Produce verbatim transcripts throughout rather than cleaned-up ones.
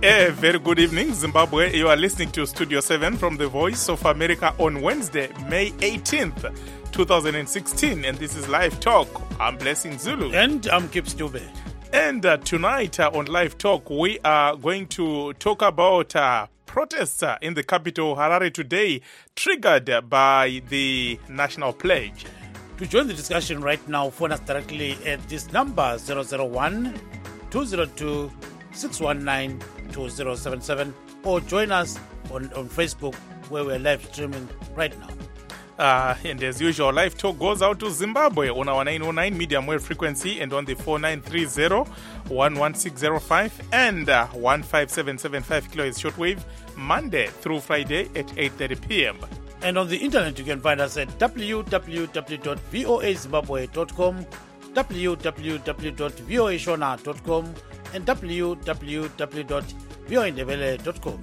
A very good evening, Zimbabwe. You are listening to Studio seven from the Voice of America on Wednesday, May eighteenth, twenty sixteen. And this is Live Talk. I'm Blessing Zulu. And I'm Kip Stube. And uh, tonight uh, on Live Talk, we are going to talk about uh, protests uh, in the capital, Harare, today, triggered by the National Pledge. To join the discussion right now, phone us directly at this number, zero zero one, two zero two, six one nine, two zero seven seven, or join us on, on Facebook, where we're live streaming right now. Uh, and as usual, Live Talk goes out to Zimbabwe on our nine oh nine medium wave frequency and on the four nine three zero, one one six zero five and uh, one five seven seven five kilohertz shortwave, Monday through Friday at eight thirty p.m. And on the internet, you can find us at w w w dot voa zimbabwe dot com, w w w dot voa shona dot com, and w w w dot voa ndebele dot com.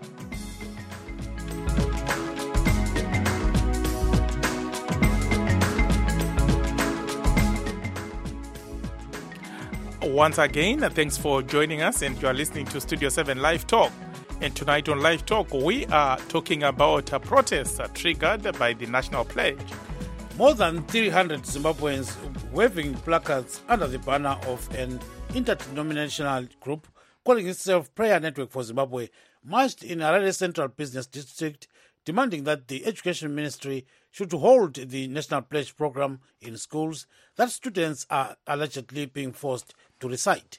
Once again, thanks for joining us, and you are listening to Studio seven Live Talk. And tonight on Live Talk, we are talking about a protest triggered by the National Pledge. More than three hundred Zimbabweans waving placards under the banner of an interdenominational group calling itself Prayer Network for Zimbabwe marched in Harare Central Business District, demanding that the Education Ministry should hold the National Pledge program in schools that students are allegedly being forced to recite.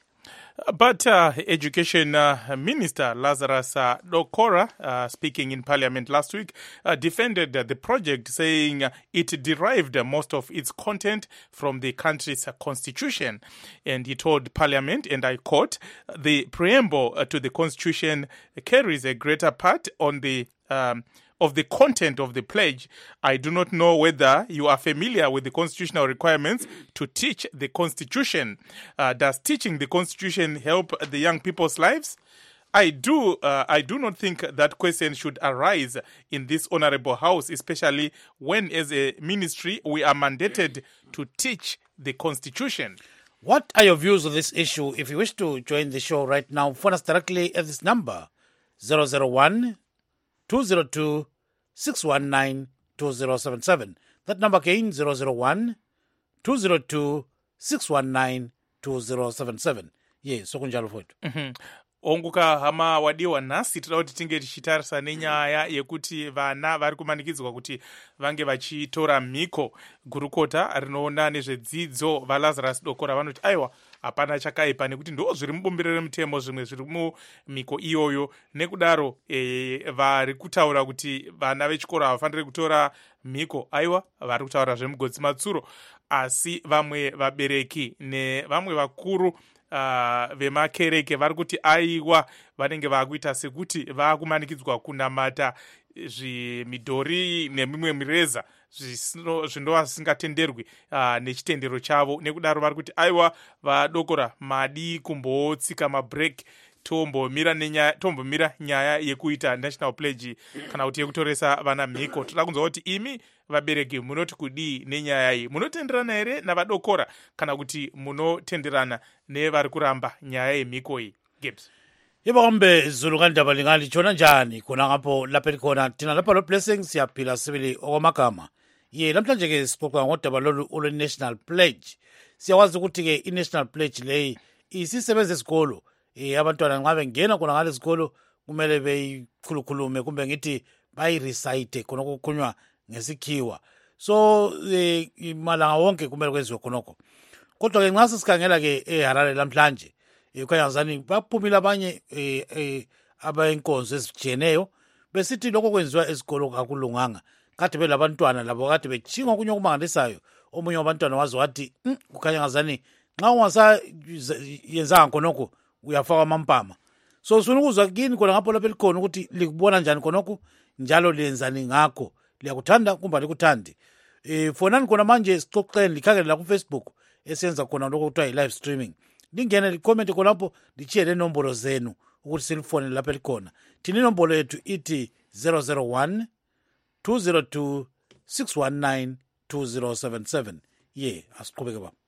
But uh, Education uh, Minister Lazarus uh, Dokora, uh, speaking in Parliament last week, uh, defended uh, the project, saying uh, it derived uh, most of its content from the country's uh, constitution. And he told Parliament, and I quote, "The preamble uh, to the constitution carries a greater part on the um, of the content of the pledge. I do not know whether you are familiar with the constitutional requirements to teach the Constitution. Uh, does teaching the Constitution help the young people's lives? I do uh, I do not think that question should arise in this honorable house, especially when as a ministry we are mandated to teach the Constitution." What are your views on this issue? If you wish to join the show right now, phone us directly at this number, zero zero one, two zero two, six one nine, two zero seven seven. That number again, zero zero one, two zero two, six one nine, two zero seven seven. Yes, so kunjalo futhi. Mhm. Onguka hama wadiwa nasi tinoda kuti tinge tichitarisa nenyaya yekuti vana vari kumanikidzwa kuti vange vachitora mhiko. Gurukota rinoona nezvedzidzo vaLazarus Dokora vanoti aiwa hapana chakaipa nekuti ndo zviri mubumbiro remutemo zvimwe zviri mumhiko iyoyo. Nekudaro e, vari kutaura kuti vana vechikoro havafaniri kutora mhiko, aiwa vari kutaura zvemugodzi matsuro. Asi vamwe vabereki nevamwe vakuru Uh, vemakereke vari kuti aiwa vanenge vakuita sekuti vakumanikidzwa kunamata zvimidhori nemimwe mireza zvinova zvisingatenderwi uh, nechitendero chavo. Nekudaro vari kuti aiwa vadokora madi kumbotsika mabreak tombomira nenyaya tombomira nyaya yekuita National Pledge kana kuti yekutoresa vana mhiko. Toda kunzwa kuti imi vabereki munoti kudii nenyaya iyi? Munotenderana here navadokora kana kuti munotenderana nevari kuramba nyaya yemhiko iyi? Gibbs. Yebo hombe Zulu kandaba lingali chona njani khona ngapho lapha likhona thina lapha lo Blessing siyaphila sibili okwamagama. Ye namhlanje ke sixoxa ngodaba lolu olu National Pledge. Siyawazi ukuthi ke i National Pledge leyi isisebenza esikolo. Eh abantwana nxa bengena khona ngale sikolo kumele beyikhulukhulume kumbe ngithi bayi recite khona okukhulunywa ngesikhiwa. So eh, malanga wonke kumele kwenziwe khonokho. Kodwa ke nxa sikhangela ke eHarare lamhlanje ekhanyazani baphumile abanye eh, eh abayinkonzo ezijiyeneyo besithi lokho kwenziwa esikolo kakulunganga. Kade belabantwana labo kade bechinga kunye okumangalisayo. Omunye wabantwana wazi wathi kukhanya ngazani nxa ungasa yenza khonokho uyafaka amampama. So sifuna ukuzwa kini khona ngapho lapha likhona ukuthi likubona njani khonokho njalo lenzani ngakho. Liyakuthanda kumbe likuthandi. Eh fonani khona manje sixoxeni likhangele la ku Facebook esenza khona lokho kuthiwa i live streaming. Lingene licomment khona lapho lichiye le nombolo zenu ukuthi silifone lapha likhona. Thina inombolo yethu ithi zero zero one, two zero two, six one nine, two zero seven seven. Ye asiqhubeke ba.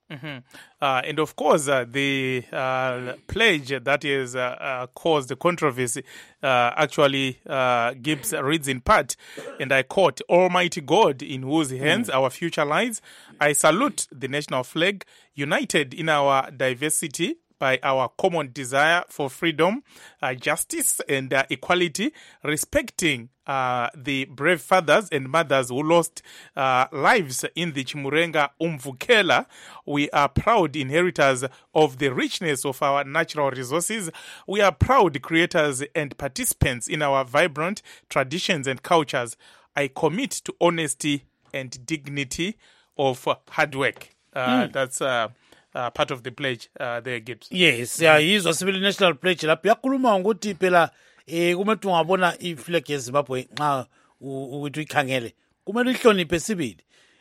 Mm-hmm. Uh, and of course, uh, the uh, pledge that is uh, uh, caused the controversy uh, actually uh, gives reads in part, and I quote: "Almighty God, in whose hands our future lies, I salute the national flag, united in our diversity by our common desire for freedom, uh, justice, and uh, equality, respecting uh, the brave fathers and mothers who lost uh, lives in the Chimurenga Umvukela. We are proud inheritors of the richness of our natural resources. We are proud creators and participants in our vibrant traditions and cultures. I commit to honesty and dignity of hard work." Uh, That's uh, uh, part of the pledge uh, there, Gibbs. Yes, siyayizwa sibili national pledge lapho yakhuluma ngokuthi phela eh kumethi ungabona iflag yeZimbabwe nxa ukuthi uyikhangele kumele ihloniphe sibili.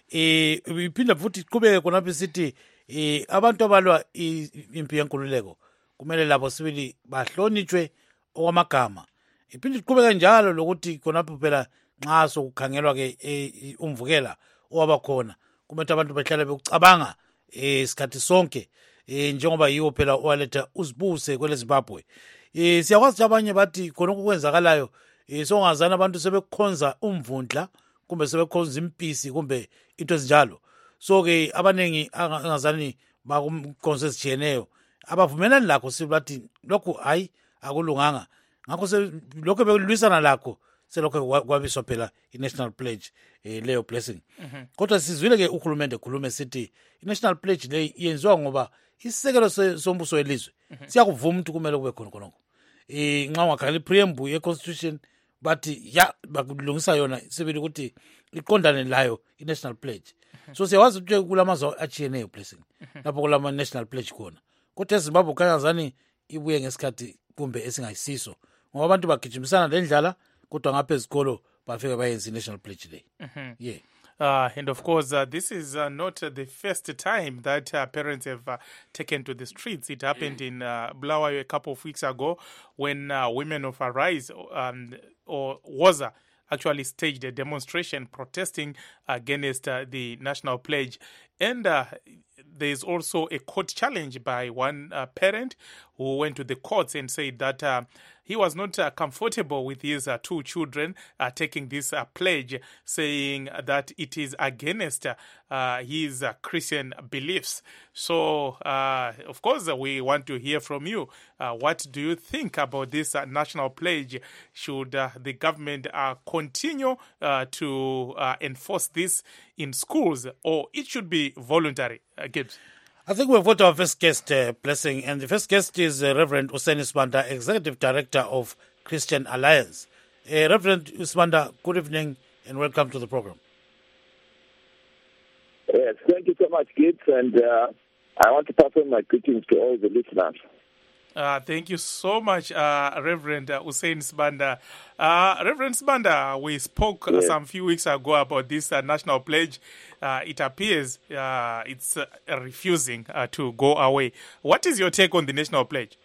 Eh iphinda futhi iqhubeke khonapho sithi eh abantu abalwa impi yenkululeko kumele labo sibili bahlonitshwe okwamagama. Iphinde iqhubeke njalo lokuthi khonapho phela nxa sokukhangelwa ke umvukela owaba khona kumele abantu behlale bekucabanga isikhathi sonke eh njengoba yiwo phela owaletha uzibuse kwele Zimbabwe. Eh siyakwazi abanye bathi khona okwenzakalayo eh songazana abantu sebekhonza umvundla kumbe sebekhonza impisi kumbe into ezinjalo. So ke abanengi angazani bakumkhonza esijiyeneyo abavumelani lakho sibathi lokho hayi akulunganga. Ngakho se lokho bekulwisana lakho selokho kwabiswa phela i-national pledge eh leyo blessing. Kodwa sizwile ke uhulumende khulume sithi i-national pledge le yenziwa ngoba isisekelo sombuso welizwe siyakuvuma ukuthi kumele kube khona khonoko. Eh nxa ungakhangela i-preamble ye-constitution bathi ya bakulungisa yona sibili ukuthi iqondane layo i-national pledge. So siyawazi ukuthi kulamazwe achiyeneyo blessing lapho kulama national pledge khona. Kodwa eZimbabwe kangazani ibuye ngesikhathi kumbe esingayisiso ngoba abantu bagijimisana lendlala kodwa ngapha ezikolo bafike bayenza i-national pledge day. Yeah. Uh, and of course, uh, this is uh, not uh, the first time that uh, parents have uh, taken to the streets. It happened in uh, Bulawayo a couple of weeks ago when uh, women of Arise um, or Waza actually staged a demonstration protesting against uh, the national pledge. And uh, there's also a court challenge by one uh, parent who went to the courts and said that uh, he was not uh, comfortable with his uh, two children uh, taking this uh, pledge, saying that it is against uh, his uh, Christian beliefs. So, uh, of course, uh, we want to hear from you. Uh, what do you think about this uh, national pledge? Should uh, the government uh, continue uh, to uh, enforce this in schools, or it should be voluntary? Uh, Gibbs? I think we've got our first guest, uh, Blessing, and the first guest is uh, Reverend Hussein Sibanda, Executive Director of Christian Alliance. Uh, Reverend Sibanda, good evening and welcome to the program. Yes, thank you so much, Gibbs, and uh, I want to pass on my greetings to all the listeners. Uh, thank you so much, uh, Reverend uh, Hussein Sibanda. Uh, Reverend Sibanda, we spoke uh, yes. some few weeks ago about this uh, national pledge. Uh, it appears uh, it's uh, refusing uh, to go away. What is your take on the national pledge?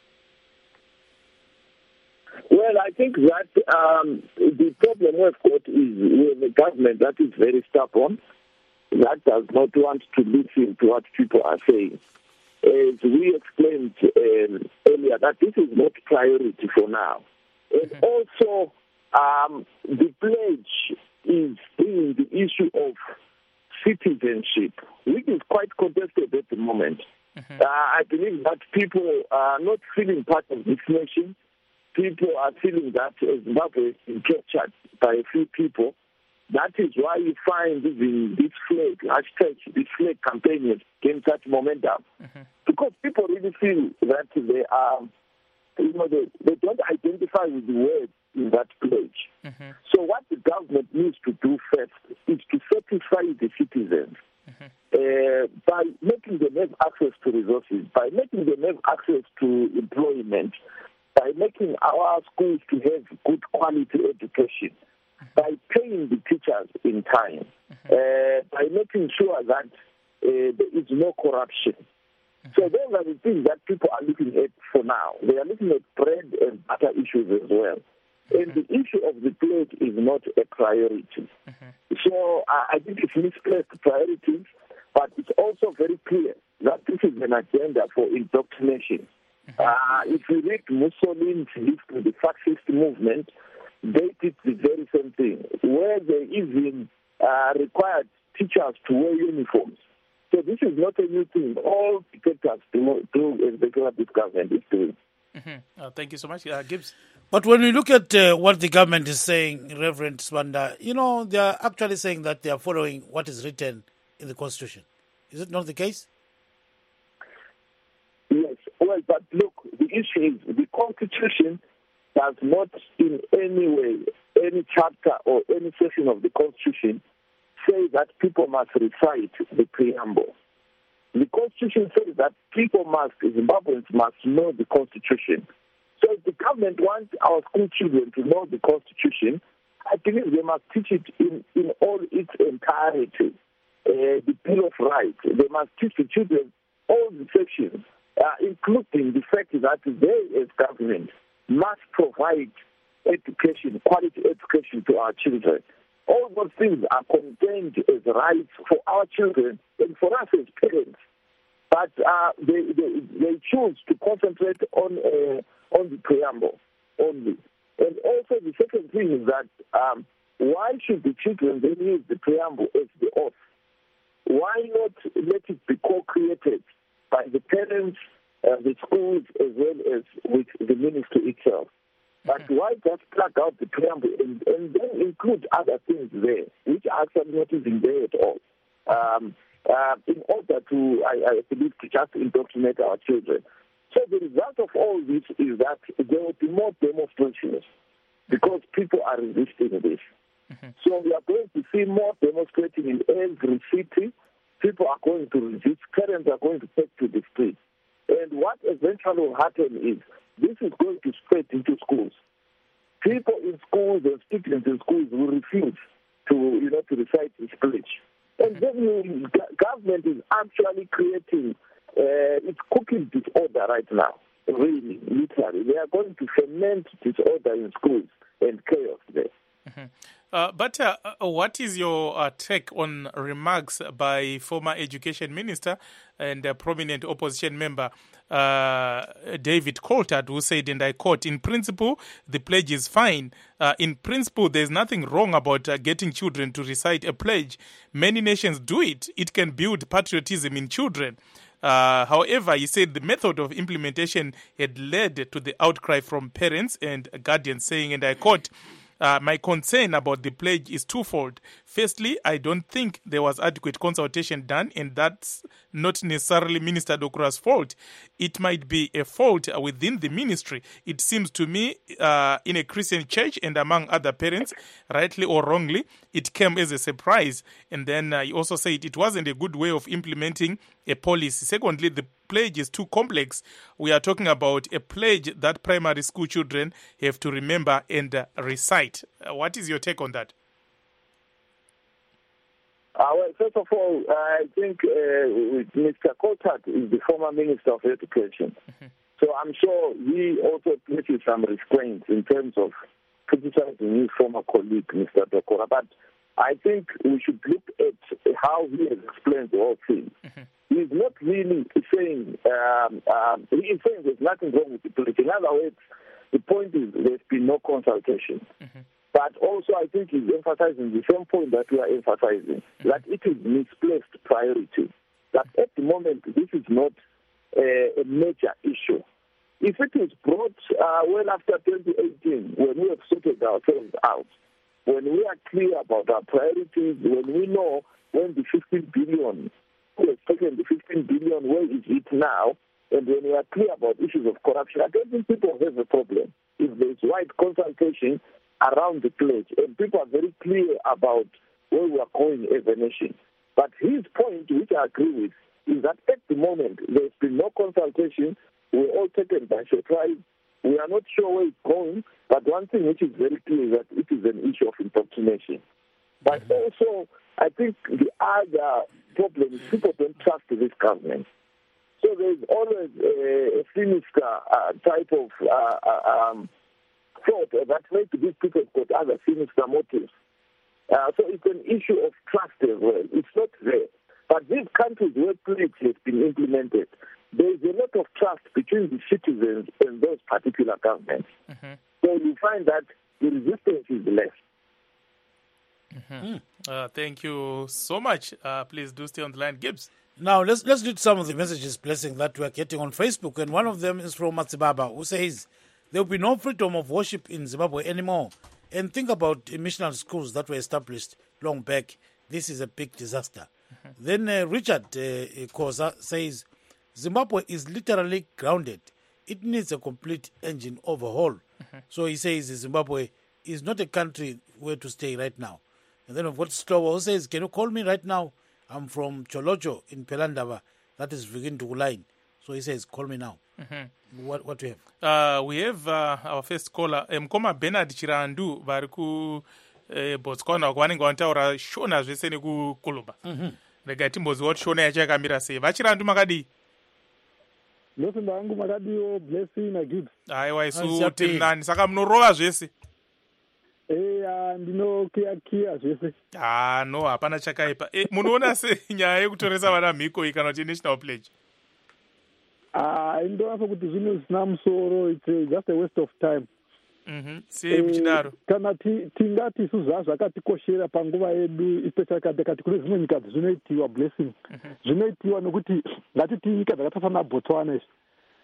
Well, I think that um, the problem we've got is with a government that is very stubborn, that does not want to listen to what people are saying. As we explained um, earlier, that this is not priority for now. And mm-hmm. also, um, the pledge is bringing the issue of citizenship, which is quite contested at the moment. Mm-hmm. Uh, I believe that people are not feeling part of this nation. People are feeling that Zimbabwe is being captured by a few people. That is why you find even this flag, hashtag, this flag campaign has gained such momentum. Mm-hmm. Because people really feel that they are, you know, they, they don't identify with the words in that pledge. Mm-hmm. So what the government needs to do first is to satisfy the citizens mm-hmm. uh, by making them have access to resources, by making them have access to employment, by making our schools to have good quality education, by paying the teachers in time, mm-hmm. uh, by making sure that uh, there is no corruption. Mm-hmm. So those are the things that people are looking at for now. They are looking at bread and butter issues as well. Mm-hmm. And the issue of the pledge is not a priority. Mm-hmm. So uh, I think it's misplaced priorities, but it's also very clear that this is an agenda for indoctrination. Mm-hmm. Uh, if you read Mussolini's list to the fascist movement, they did the very same thing, where they even uh, required teachers to wear uniforms. So this is not a new thing. All dictators do, do exactly what this government is doing. Mm-hmm. Uh, thank you so much. Uh, Gibbs? But when we look at uh, what the government is saying, Reverend Sibanda, you know, they are actually saying that they are following what is written in the Constitution. Is it not the case? Yes. Well, but look, the issue is the Constitution does not in any way, any chapter or any section of the Constitution say that people must recite the preamble. The Constitution says that people must, Zimbabweans must know the Constitution. So if the government wants our school children to know the Constitution, I believe they must teach it in, in all its entirety. Uh, the Bill of Rights, they must teach the children all the sections, uh, including the fact that they as government must provide education, quality education to our children. All those things are contained as rights for our children and for us as parents. But uh, they, they they choose to concentrate on uh, on the preamble only. And also the second thing is that um, why should the children then use the preamble as the oath? Why not let it be co-created by the parents, uh, the schools, as well as with the ministry itself? But why just plug out the preamble and, and then include other things there, which are actually not even there at all, um, uh, in order to, I, I believe, to just indoctrinate our children. So the result of all this is that there will be more demonstrations because people are resisting this. Mm-hmm. So we are going to see more demonstrating in every city. People are going to resist. Parents are going to take to the streets. And what eventually will happen is this is going to spread into schools. People in schools and students in schools will refuse to, you know, to recite this pledge. And then the government is actually creating, uh, it's cooking disorder right now, really, literally. They are going to ferment disorder in schools and chaos there. Mm-hmm. Uh, but uh, what is your uh, take on remarks by former education minister and a prominent opposition member, uh, David Coulthard, who said, and I quote, "In principle, the pledge is fine. Uh, in principle, there's nothing wrong about uh, getting children to recite a pledge. Many nations do it. It can build patriotism in children." Uh, however, he said the method of implementation had led to the outcry from parents and guardians, saying, and I quote, Uh, my concern about the pledge is twofold. Firstly, I don't think there was adequate consultation done, and that's not necessarily Minister Dokura's fault. It might be a fault within the ministry. It seems to me uh, in a Christian church and among other parents, rightly or wrongly, it came as a surprise. And then uh, he also said it wasn't a good way of implementing a policy. Secondly, the pledge is too complex. We are talking about a pledge that primary school children have to remember and uh, recite. Uh, what is your take on that? Uh, well, first of all, I think uh, Mister Coulthard is the former Minister of Education. Mm-hmm. So I'm sure he also places some restraints in terms of criticizing his former colleague, Mister Dokura. But I think we should look at how he has explained the whole thing. Mm-hmm. He's not really saying, um, um, he is saying there's nothing wrong with the pledge. In other words, the point is there's been no consultation. Mm-hmm. But also I think he's emphasizing the same point that we are emphasizing, mm-hmm. that it is misplaced priority. That at the moment this is not uh, a major issue. If it is brought uh, well after twenty eighteen, when we have sorted ourselves out, when we are clear about our priorities, when we know when the fifteen billion, who has taken the fifteen billion, where is it now, and when we are clear about issues of corruption, I don't think people have a problem. If there is wide consultation around the pledge, and people are very clear about where we are going as a nation. But his point, which I agree with, is that at the moment there's been no consultation. We're all taken by surprise. We are not sure where it's going, but one thing which is very clear is that it is an issue of indoctrination. But also, I think the other problem is people don't trust this government. So there's always a, a sinister uh, type of uh, uh, um, thought that maybe these people have got other sinister motives. Uh, so it's an issue of trust as well. It's not there. But these countries where pledge has been implemented, there is a lot of trust between the citizens and those particular governments. Mm-hmm. So you find that the resistance is less. Mm-hmm. Uh, thank you so much. Uh, please do stay on the line, Gibbs. Now, let's let's read some of the messages, Blessing, that we are getting on Facebook. And one of them is from Matsibaba, who says, there will be no freedom of worship in Zimbabwe anymore. And think about the missionary schools that were established long back. This is a big disaster. Mm-hmm. Then uh, Richard uh, Koza says, Zimbabwe is literally grounded. It needs a complete engine overhaul. Mm-hmm. So he says Zimbabwe is not a country where to stay right now. And then we've got Slowo, who says, can you call me right now? I'm from Cholocho in Pelandava. That is Vigin Line. So he says, call me now. Mm-hmm. What what do we have? Uh, we have uh, our first caller, Mkoma Bernard Chirandu, vari ku eh, Botswana, vanenge vantaura shona zvese nekukuluba. Rega timboziva kuti shona yacho yakamira sei. Vachirandu makadii? Ndofunga hangu makadiwo Blessing naGibbs. Aiwa isu tiri nani, saka munorova zvese. Eya ndinokiya kiya zvese. Ah no, hapana chakaipa. Eh, munoona sei nyaya yekutoresa vana mhiko iyi kana kuti national pledge? Ah, indoafa kuti zvinhu zvisina musoro, it's just a waste of time. Mhm. Sei muchidaro. Kana tingati isusu zvakatikoshera panguva yedu, especially kati kune zvimwe nyika zvinoitiwa Blessing. Zvinoitiwa nokuti ngatiti nyika dzakafanana naBotswana izvi.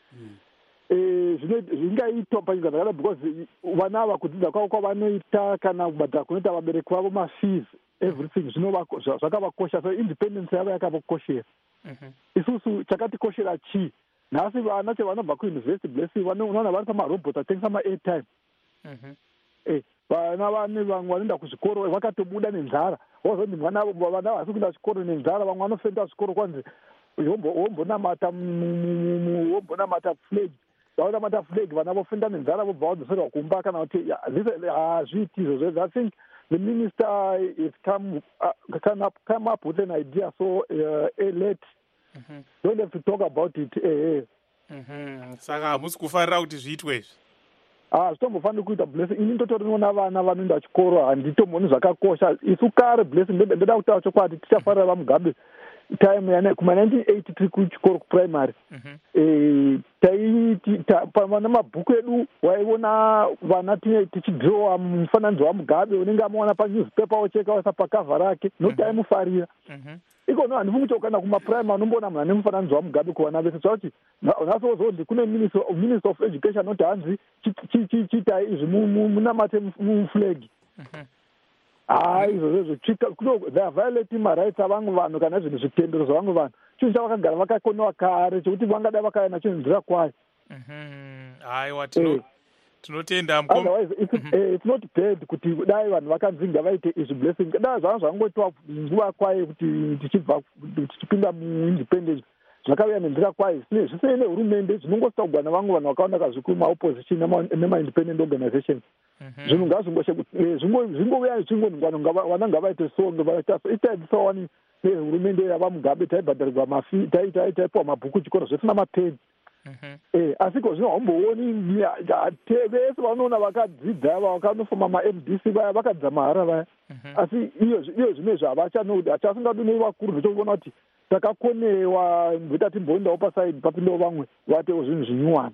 Eh, zvingaitwa panyika dzakadaro because vana ava kudzidza kwavo kwavanoita kana kubhadhara kunoita vabereki vavo mafees, everything zvakavakosha, so independence yavo yakavakoshera. Isusu chakatikoshera chii? Nhasi vana chevanobva kuuniversity Blessing vanoona vari pamarobhoti atengesa ma-airtime. Eh, vana vane vamwe vanoenda kuzvikoro vakatobuda nenzara. Wazoti vana vana havasi kuenda chikoro nenzara, vamwe vanofenda zvikoro kwanzi wombonamata wombonamata flag. Vaonamata flag vana vofenda nenzara vobva vadzoserwa kumba kana kuti hazviiti izvozvo. I think the minister has come uh, come up come up with an idea so uh, late. Mm-hmm. Don't have to talk about it. Eh, eh. Mhm. Saka hamusi kufarira kuti zviitwe izvi. Ah, zvitombofanira kuita Blessing. Ini ndotorinoona vana vanoenda chikoro handitombooni zvakakosha. Isu kare Blessing ndoda kutaura chokwadi tichafarira vaMugabe time yana kuma nineteen eighty tiri kuchikoro kuprimary. Eh, taiti pana mabhuku edu waiona vana tichidhirowa mufananidzo waMugabe unenge amuona panewspaper wocheka wasa pakavha rake notaimufarira. Iko no handifungi kuti kana kumaprimary unomboona munhu ane mufananidzo waMugabe kuvana vese. Kuti nhasozoti kune minister of education noti hanzi chiitai izvi munamate muflag. Ah, izvozvo they are violating marights avamwe vanhu kana zvinhu zvitendero zvavamwe vanhu. Chinhu chavakagara vakakonewa kare chokuti vangada vakaenda chinzira kwayo. Aiwa tinotenda Mukoma. Otherwise it's not bad kuti dai vanhu vakanzinga vaite izvi Blessing. Dai zvanga zvangoitwa nguva kwayo kuti tichibva tichipinda muindependence zvakauya nenzira kwayo. Zvisei nehurumende zvinongosita kugwana vamwe vanhu vakaona kazvikuru maopposition nema-independent organizations. Zvinhu ngazvingouya zvingongwana vana ngavaite songe vaita itaidisa wani hurumende yavaMugabe taibhadharirwa mafi taipiwa mabhuku chikoro zvisina mapeni. Eh, asi ko zvino hambooni vese vanoona vakadzidza vakanofoma ma-M D C vaya vakadza mahara vaya. Asi iyo iyo zvimwe zvavachanodi hachasingadi nevakuru zvichikuona kuti takakonewa mvita timboendawo pasaidi papindawo vamwe vatewo zvinhu zvinyuwana.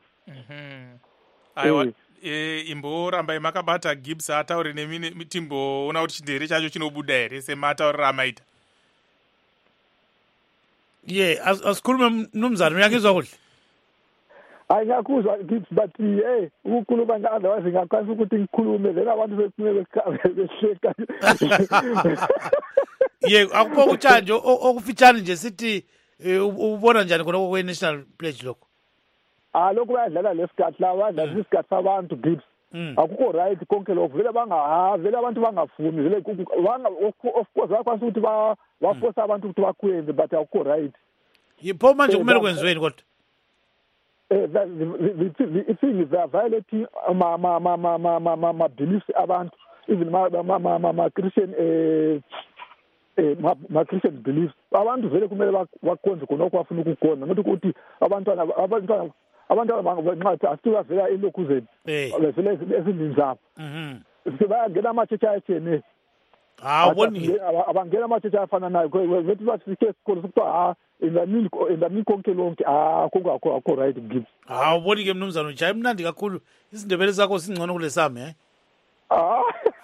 Aiwa imborambai makabata Gibbs ataure nemine timboona kuti chindere chacho chinobuda here semataurira amaita. Ye asikhulume mnumzana uyakizwa kuhle. Hayi ngiyakuzwa Gibbs but hey ukukhuluma nga otherwise ngakwazi ukuthi ngikhulume vele abantu besinye behleka. Ye akupho kutshanje okufitshane nje sithi ubona njani khona kwe national pledge lokho? Ah lokho bayadlala lesikhathi la badlala isikhathi sabantu Gibbs. Akukho right konke lokho vele banga vele abantu bangafuni vele banga of course bakwazi ukuthi ba baforce abantu ukuthi bakwenze but akukho right. Yipho manje kumele kwenziweni kodwa? Eh the the thing is they are violating ma ma ma ma ma ma ma beliefs abantu even ma ma ma ma Christian eh eh ma Christian beliefs abantu vele kumele bakonze khona okwafuna ukukona not ukuthi abantwana abantwana abantwana bangabanqatha asithuka vela elokhuzeni bevele ezindinzabo mhm sibayangena amachecha ethene awuboni abangena amatshetshi afana nayo vethi bathi sikhe esikolo sekuthiwa ha endamini endamini konke lonke ah kungakho akho right gives awuboni ke mnumzana ujayi mnandi kakhulu isindebele sakho singcono kule sami eh ah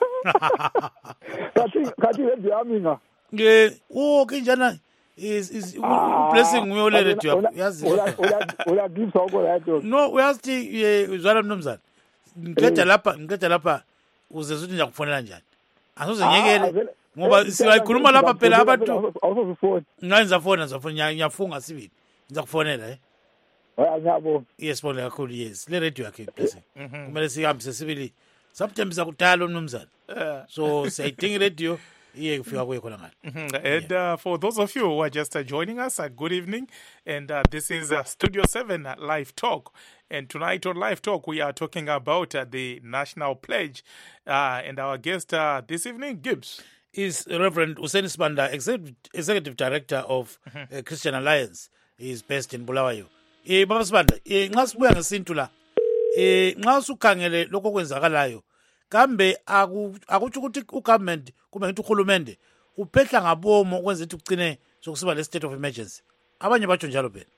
kathi kathi lendi yami nga ke oh kinjana is is blessing uyolele nje yazi ola gives akho right no uyazi uzwana mnumzana ngiceda lapha ngiceda lapha uze uthi ngiyakufonela njani asoze ngiyekele ngoba siyayikhuluma lapha phela abantu awusofona ngayinza fona ngizafona ngiyafunga sibili ngiza kufonela eh hayi ngiyabo yes bona kakhulu yes le radio yakhe blessing kumele sihambise sibili sometimes akudala umnumzana so siyayidinga radio iye kufika kuye khona ngalo and uh, for those of you who are just uh, joining us, uh, good evening, and uh, this is uh, Studio seven uh, Live Talk. And tonight on Live Talk, we are talking about uh, the National Pledge. Uh, and our guest uh, this evening, Gibbs, is Reverend Hussein Sibanda, Executive, Executive Director of mm-hmm. uh, Christian Alliance. He is based in Bulawayo. Eh, Baba Sibanda, eh, nxa sibuya ngesintu la, eh, nxa usukhangele lokho kwenzakalayo, kambe akutsho ukuthi ugovernment kumbe ngithi uhulumende uphehla ngabomo ukwenza ukuthi ugcine sokusiba le state of emergency. Abanye batsho njalo phela.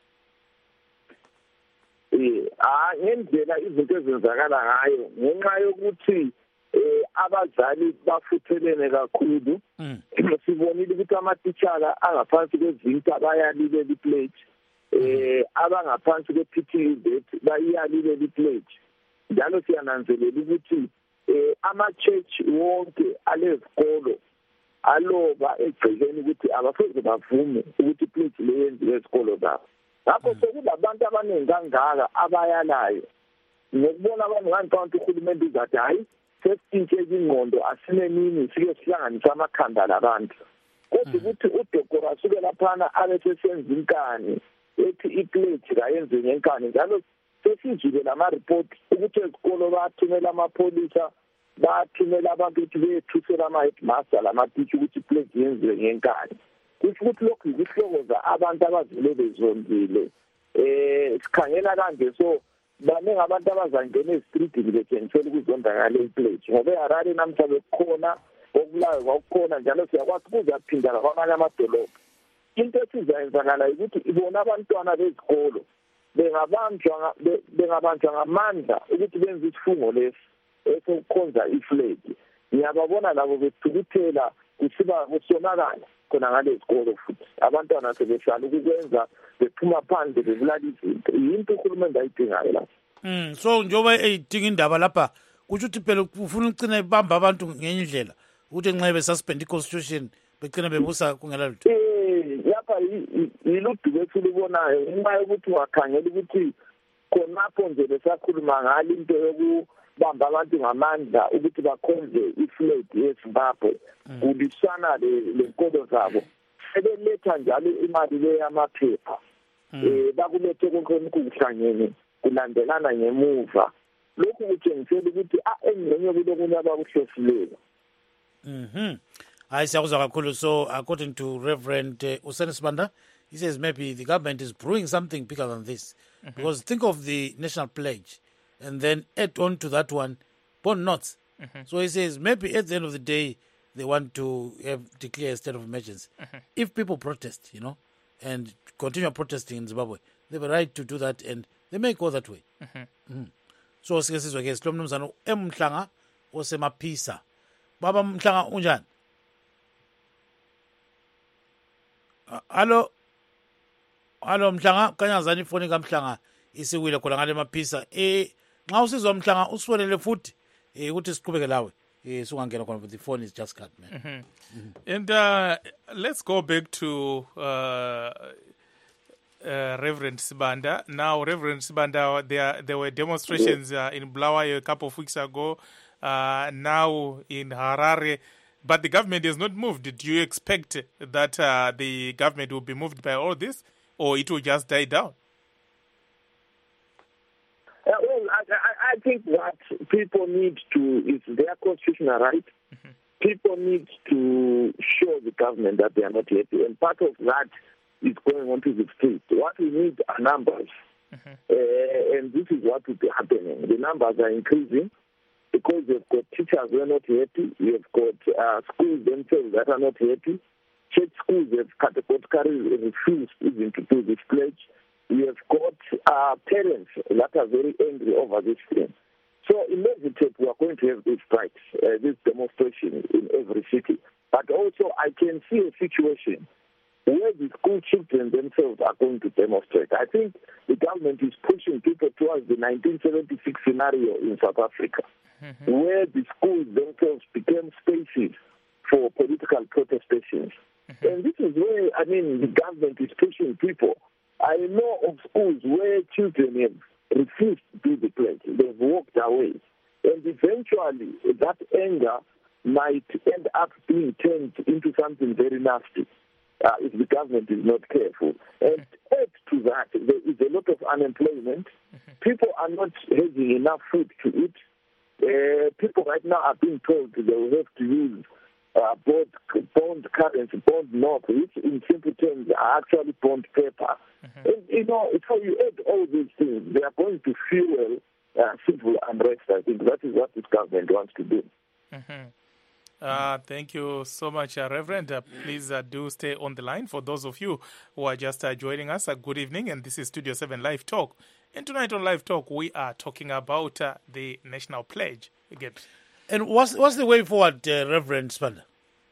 Ah ngendlela izinto ezenzakala ngayo ngenxa yokuthi eh abazali bafuthelene kakhulu sibonile ukuthi amatitshala angaphansi kwezinto bayalile le pledge eh abangaphansi kwe P T U bayalile le pledge njalo siyananzelela ukuthi eh ama-church wonke alezikolo aloba egcekeni ukuthi abafundi bavume ukuthi pledge leyenziwe ezikolo zabo ngakho sekunabantu abaningi kangaka abayalayo ngokubona abantu nganti uhulumende uzathi hayi sesitshintshe ingqondo asinenini sike sihlanganisa amakhanda labantu kodwa ukuthi udoktora asuke laphana abesesenza inkani ethi ipledge kayenze ngenkani njalo sesizile lama-report ukuthi ezikolo bathumela amapholisa bathumela abantu ukuthi bethusela ama-headmaster lama-teacher ukuthi ipledge yenziwe ngenkani kusho ukuthi lokhu yikuhlokoza abantu abazile bezondile eh sikhangela kanje so baningi abantu abazangena ezistreetini bethengisela ukuzondakala ipledge ngoba eHarare namhla bekhona okulayo kwakukhona njalo siyakwazi ukuzaphindana kwamanye amadolobha into esizayenzakala ukuthi ibona abantwana bezikolo bengabanjwa bengabanjwa ngamandla ukuthi benze isifungo lesi esokukhonza iflag ngiyababona labo bethukuthela kusiba kusonakala khona ngale sikolo futhi abantwana sebehlala ukwenza bephuma phandle bebulala izinto yinto uhulumende ayidingayo lapha mm so njoba eyidinga indaba lapha kusho ukuthi phela ufuna ucina ibamba abantu ngenye indlela ukuthi nxa besuspend iconstitution begcina bebusa kungela lutho eh lapha yiludubo esilubonayo ngenxa yokuthi wakhangela ukuthi khonapho nje besakhuluma ngalo into yoku bamba abantu ngamandla ukuthi bakhonze iflag yeZimbabwe kulisana lenkolo zabo sebeletha njalo imali le yamaphepha eh bakulethe konke okuhlangene kulandelana ngemuva lokhu kutshengisela ukuthi a engcenye kulokunye abakuhlosileyo mhm hayi siyakuzwa kakhulu so according to Reverend uh, Hussein Sibanda he says maybe the government is brewing something bigger than this mm-hmm. because think of the national pledge and then add on to that one bond notes. Mm-hmm. So he says maybe at the end of the day they want to have declare a state of emergency. Mm-hmm. If people protest, you know, and continue protesting in Zimbabwe, they have a right to do that and they may go that way. Mm-hmm. Mm-hmm. So sikesizwe ke silo mnumzana eMhlanga osemaphisa. Baba Mhlanga unjani? Hallo. Hallo Mhlanga, kanyazani ifoni kaMhlanga isiwile khona ngale maphisa. Eh nxa usizwa Mhlanga usifonele futhi eh ukuthi siqhubeke lawe. Eh sungangena khona the phone is just cut man. Mm-hmm. Mm-hmm. And uh, let's go back to uh, uh, Reverend Sibanda. Now Reverend Sibanda, there there were demonstrations uh, in Bulawayo a couple of weeks ago. Uh, now in Harare, but the government has not moved. Do you expect that uh, the government will be moved by all this, or it will just die down? Uh, well, I, I, I think that people need to, it's their constitutional right. Mm-hmm. People need to show the government that they are not happy, and part of that is going on to the street. What we need are numbers, mm-hmm. uh, and this is what will be happening. The numbers are increasing. The because you've got teachers who are not happy, you've got uh, schools themselves that are not happy. Church schools have categorically refused even to do this pledge. You have got uh, parents that are very angry over this thing. So inevitably we are going to have these strikes, uh, this demonstration in every city. But also I can see a situation where the school children themselves are going to demonstrate. I think the government is pushing people towards the nineteen seventy-six scenario in South Africa, mm-hmm. where the schools themselves became spaces for political protestations. Mm-hmm. And this is where, I mean, the government is pushing people. I know of schools where children have refused to do the pledge. They've walked away. And eventually, that anger might end up being turned into something very nasty uh, if the government is not careful. And add to that, there is a lot of unemployment. Mm-hmm. People are not having enough food to eat. Uh, people right now are being told they will have to use uh, bond, bond currency, bond notes, which in simple terms are actually bond paper. Mm-hmm. And, you know, so you add all these things, they are going to fuel uh, civil unrest. I think that is what this government wants to do. Mm-hmm. Uh, thank you so much, uh, Reverend. Uh, please uh, do stay on the line. For those of you who are just uh, joining us, uh, good evening, and this is Studio seven Live Talk. And tonight on Live Talk, we are talking about uh, the National Pledge. Again. And what's what's the way forward, uh, Reverend Spanda?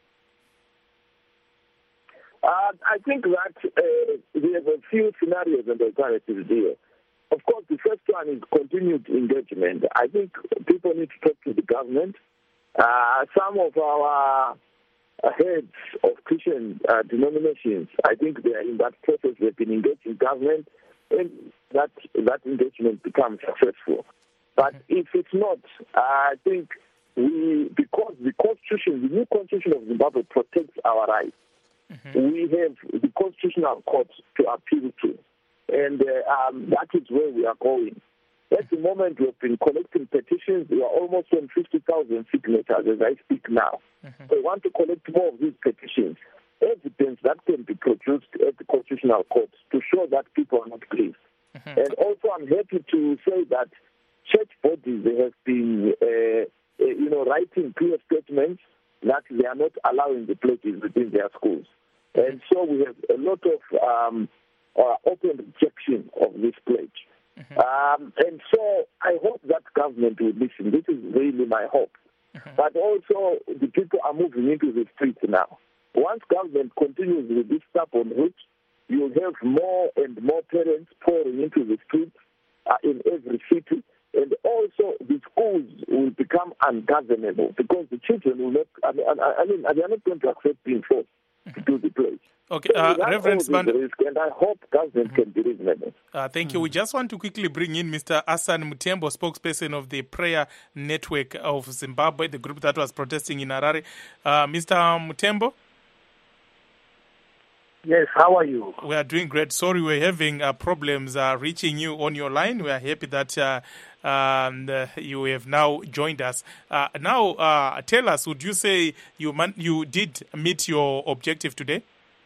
Uh, I think that uh, we have a few scenarios and alternatives here. Of course, the first one is continued engagement. I think people need to talk to the government. Uh, some of our uh, heads of Christian uh, denominations, I think they are in that process. They've been engaged in government, and that that engagement becomes successful. But if it's not, uh, I think we, because the Constitution, the new Constitution of Zimbabwe protects our rights. Mm-hmm. We have the Constitutional Court to appeal to, and uh, um, that is where we are going. At the moment, we've been collecting petitions. We are almost on fifty thousand signatures as I speak now. Mm-hmm. We want to collect more of these petitions, evidence that can be produced at the Constitutional Court to show that people are not pleased. Mm-hmm. And also, I'm happy to say that church bodies have been, uh, uh, you know, writing clear statements that they are not allowing the pledges within their schools. Mm-hmm. And so we have a lot of um, uh, open rejection of this pledge. Mm-hmm. Um, and so I hope that government will listen. This is really my hope. Mm-hmm. But also the people are moving into the streets now. Once government continues with this stubborn route, you'll have more and more parents pouring into the streets uh, in every city. And also the schools will become ungovernable because the children will not, I mean, I mean they are not going to accept being forced mm-hmm. to do the pledge. Okay, uh, so Reverend Spanda. And I hope government mm-hmm. can be reasonable. Uh, thank you. We just want to quickly bring in Mister Asan Mutembo, spokesperson of the Prayer Network of Zimbabwe, the group that was protesting in Harare. Uh, Mister Mutembo? Yes, how are you? We are doing great. Sorry, we're having uh, problems uh, reaching you on your line. We are happy that uh, um, the, you have now joined us. Uh, now, uh, tell us, would you say you man- you did meet your objective today?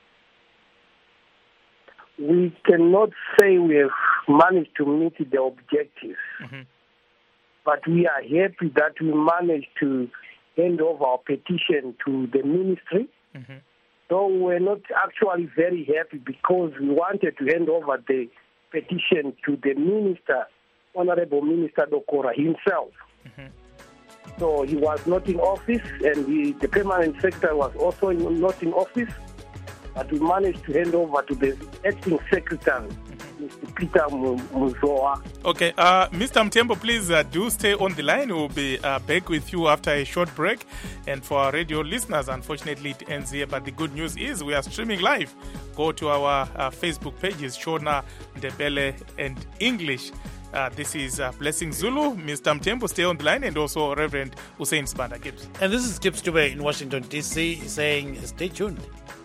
We cannot say we have managed to meet the objectives, mm-hmm. but we are happy that we managed to hand over our petition to the ministry. Mm-hmm. So we're not actually very happy because we wanted to hand over the petition to the minister, Honorable Minister Dokora himself. Mm-hmm. So he was not in office, and he, the permanent secretary was also in, not in office. But we managed to hand over to the acting secretary, Mister Peter Muzoa. Okay, uh, Mister Mtembo, please uh, do stay on the line. We'll be uh, back with you after a short break. And for our radio listeners, unfortunately, it ends here. But the good news is we are streaming live. Go to our uh, Facebook pages, Shona, Ndebele, and English. Uh, this is uh, Blessing Zulu. Mister Mtembo, stay on the line, and also Reverend Hussein Spanda Gibbs. And this is Gibbs Dube in Washington, D C, saying stay tuned.